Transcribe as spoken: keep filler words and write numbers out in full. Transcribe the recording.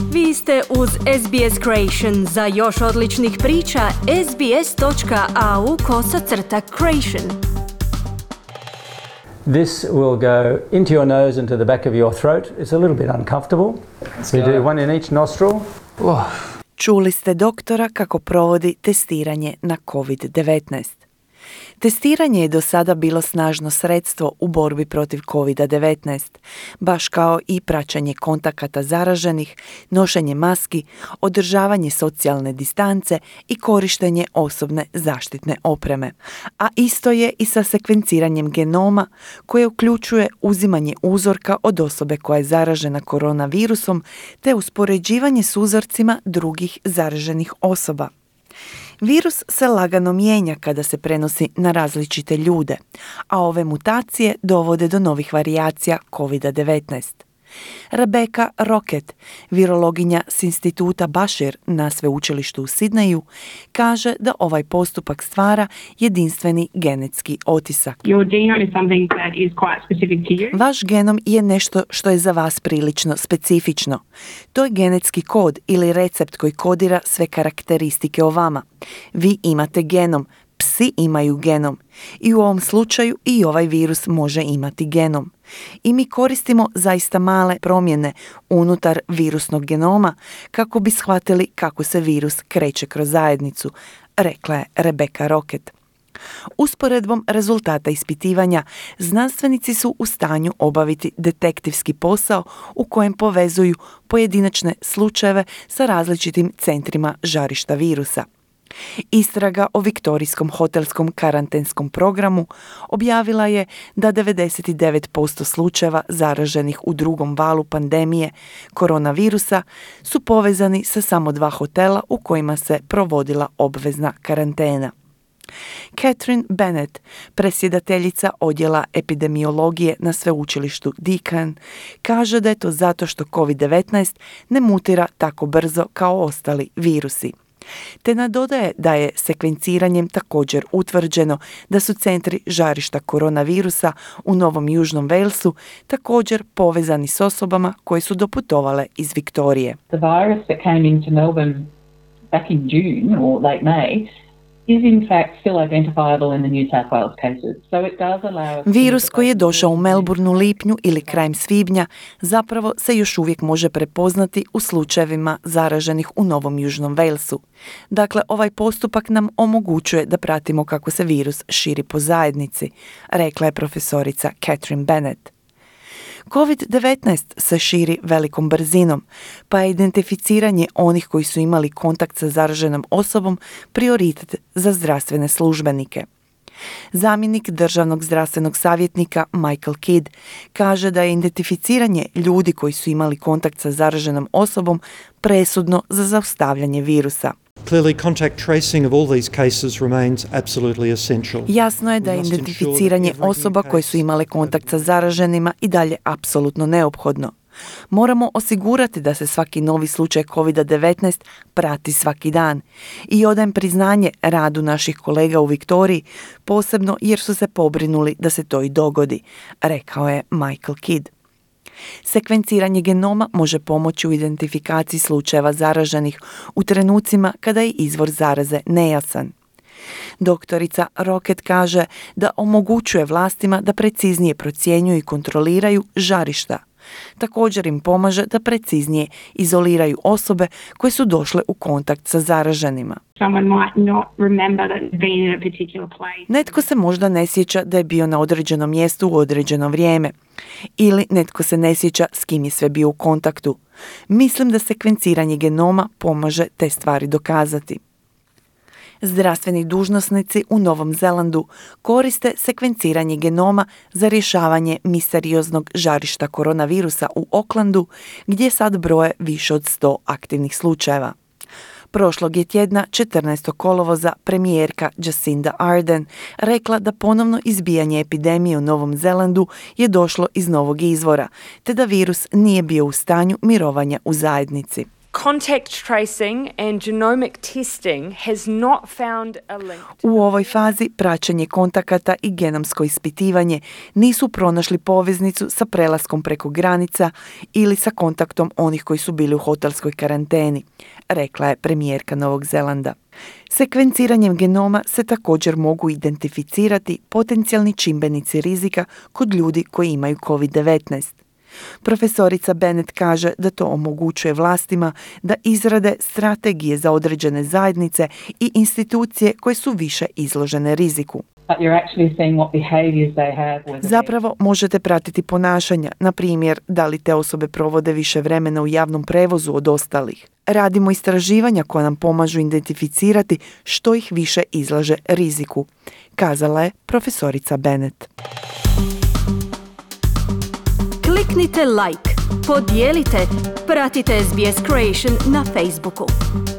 Vi ste uz S B S Creation. Za još odličnih priča, sbs.au kosacrta creation. This will go into your nose and to the back of your throat. It's a little bit uncomfortable. We do one in each nostril. Oh. Čuli ste doktora kako provodi testiranje na covid devetnaest. Testiranje je do sada bilo snažno sredstvo u borbi protiv covid devetnaest, baš kao i praćenje kontakata zaraženih, nošenje maski, održavanje socijalne distance i korištenje osobne zaštitne opreme. A isto je i sa sekvenciranjem genoma koje uključuje uzimanje uzorka od osobe koja je zaražena koronavirusom te uspoređivanje s uzorcima drugih zaraženih osoba. Virus se lagano mijenja kada se prenosi na različite ljude, a ove mutacije dovode do novih varijacija covid devetnaest. Rebecca Rocket, virologinja s instituta Bashir na sveučilištu u Sidneju, kaže da ovaj postupak stvara jedinstveni genetski otisak. Vaš genom je nešto što je za vas prilično specifično. To je genetski kod ili recept koji kodira sve karakteristike o vama. Vi imate genom, psi imaju genom i u ovom slučaju i ovaj virus može imati genom. I mi koristimo zaista male promjene unutar virusnog genoma kako bi shvatili kako se virus kreće kroz zajednicu, rekla je Rebecca Rocket. Usporedbom rezultata ispitivanja, znanstvenici su u stanju obaviti detektivski posao u kojem povezuju pojedinačne slučajeve sa različitim centrima žarišta virusa. Istraga o Viktorijskom hotelskom karantenskom programu objavila je da devedeset devet posto slučajeva zaraženih u drugom valu pandemije koronavirusa su povezani sa samo dva hotela u kojima se provodila obvezna karantena. Catherine Bennett, predsjedateljica odjela epidemiologije na sveučilištu Deakin, kaže da je to zato što covid devetnaest ne mutira tako brzo kao ostali virusi. Te nadodaje da je sekvenciranjem također utvrđeno da su centri žarišta koronavirusa u Novom Južnom Walesu također povezani s osobama koje su doputovale iz Viktorije. The virus that came into Melbourne back in June or late May is in fact still identifiable in the New South Wales cases. So it does allow us. Virus koji je došao u Melbourne u lipnju ili krajem svibnja zapravo se još uvijek može prepoznati u slučajevima zaraženih u Novom Južnom Walesu. Dakle, ovaj postupak nam omogućuje da pratimo kako se virus širi po zajednici, rekla je profesorica Catherine Bennett. covid devetnaest se širi velikom brzinom, pa je identificiranje onih koji su imali kontakt sa zaraženom osobom prioritet za zdravstvene službenike. Zamjenik državnog zdravstvenog savjetnika Michael Kidd kaže da je identificiranje ljudi koji su imali kontakt sa zaraženom osobom presudno za zaustavljanje virusa. Clearly, contact tracing of all these cases remains absolutely essential. Jasno je da je identificiranje osoba koje su imale kontakt sa zaraženima i dalje apsolutno neophodno. Moramo osigurati da se svaki novi slučaj covid devetnaest prati svaki dan. I odajem priznanje radu naših kolega u Viktoriji, posebno jer su se pobrinuli da se to i dogodi, rekao je Michael Kidd. Sekvenciranje genoma može pomoći u identifikaciji slučajeva zaraženih u trenucima kada je izvor zaraze nejasan. Doktorica Rocket kaže da omogućuje vlastima da preciznije procjenjuju i kontroliraju žarišta. Također im pomaže da preciznije izoliraju osobe koje su došle u kontakt sa zaraženima. Netko se možda ne sjeća da je bio na određenom mjestu u određeno vrijeme. Ili netko se ne sjeća s kim je sve bio u kontaktu. Mislim da sekvenciranje genoma pomaže te stvari dokazati. Zdravstveni dužnosnici u Novom Zelandu koriste sekvenciranje genoma za rješavanje misterioznog žarišta koronavirusa u Aucklandu, gdje sad broje više od sto aktivnih slučajeva. Prošlog je tjedna četrnaestog kolovoza premijerka Jacinda Ardern rekla da ponovno izbijanje epidemije u Novom Zelandu je došlo iz novog izvora, te da virus nije bio u stanju mirovanja u zajednici. Contact tracing and genomic testing has not found a link. U ovoj fazi praćenje kontakata i genomsko ispitivanje nisu pronašli poveznicu sa prelaskom preko granica ili sa kontaktom onih koji su bili u hotelskoj karanteni, rekla je premijerka Novog Zelanda. Sekvenciranjem genoma se također mogu identificirati potencijalni čimbenici rizika kod ljudi koji imaju kovid devetnaest. Profesorica Bennett kaže da to omogućuje vlastima da izrade strategije za određene zajednice i institucije koje su više izložene riziku. Zapravo možete pratiti ponašanja, na primjer da li te osobe provode više vremena u javnom prevozu od ostalih. Radimo istraživanja koja nam pomažu identificirati što ih više izlaže riziku, kazala je profesorica Bennett. Kliknite like, podijelite, pratite S B S Creation na Facebooku.